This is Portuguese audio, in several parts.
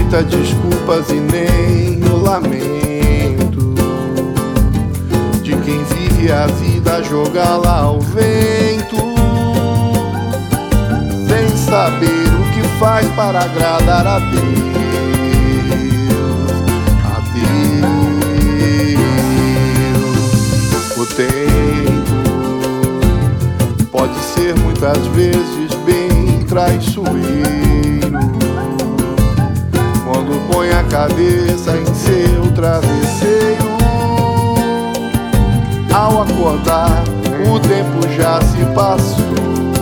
aceita desculpas e nem o lamento de quem vive a vida a jogá-la ao vento, sem saber o que faz para agradar a Deus. A Deus. O tempo pode ser muitas vezes bem traiçoeiro quando põe a cabeça em seu travesseiro. Ao acordar, o tempo já se passou.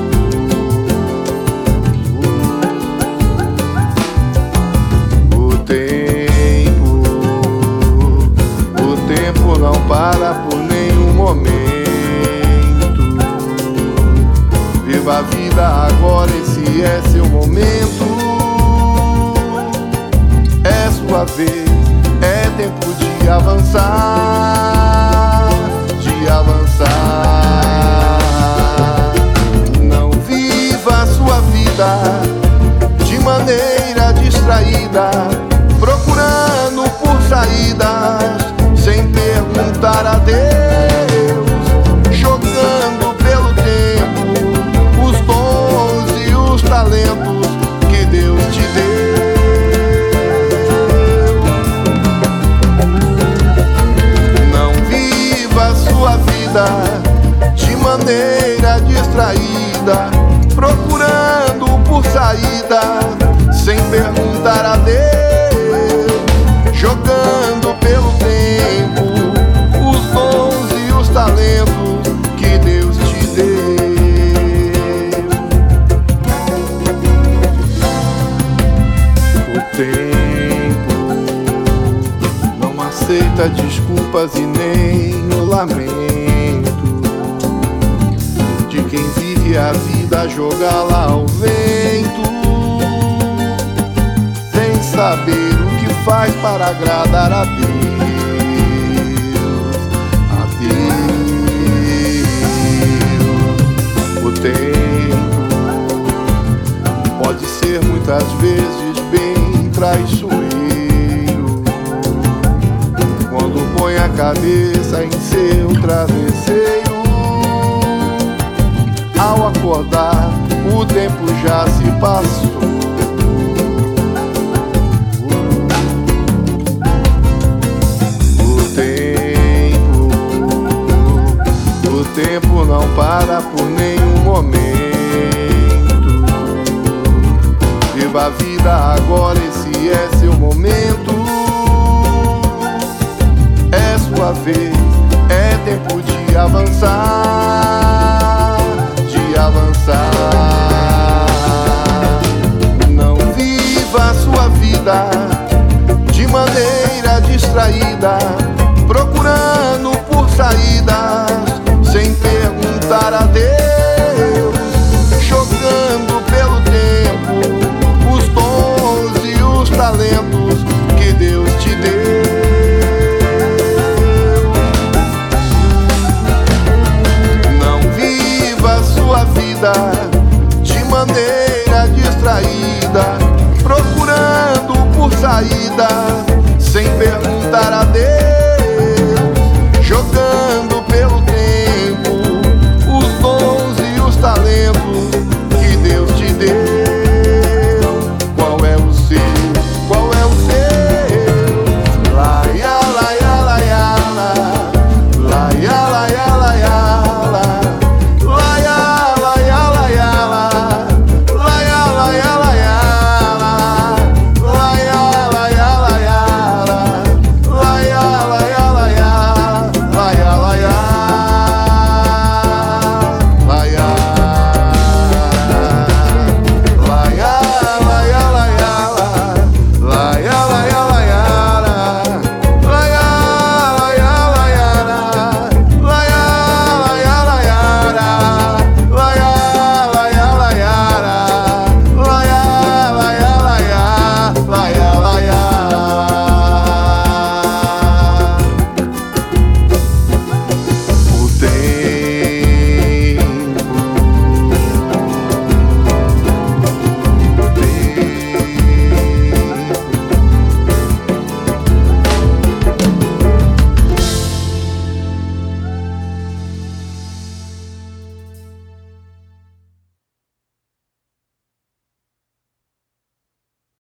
O tempo não para por nenhum momento. Viva a vida agora, esse é seu momento. É sua vez, é tempo de avançar, de avançar. Não viva a sua vida de maneira distraída, procurando por saídas, sem perguntar a Deus, jogando pelo tempo os dons e os talentos que Deus te deu. De maneira distraída, procurando por saída, sem perguntar a Deus, jogando pelo tempo os dons e os talentos que Deus te deu. O tempo não aceita desculpas e nem o lamento de quem vive a vida a jogá-la ao vento, sem saber o que faz para agradar a Deus. A Deus. O tempo pode ser muitas vezes bem traiçoeiro quando põe a cabeça em seu travesseiro. Ao acordar, o tempo já se passou. O tempo não para por nenhum momento. Viva a vida agora, esse é seu momento. É sua vez, é tempo de avançar, avançar. Não viva a sua vida de maneira distraída, procurando por saídas, sem perguntar a Deus, jogando pelo tempo os dons e os talentos que Deus te deu. De maneira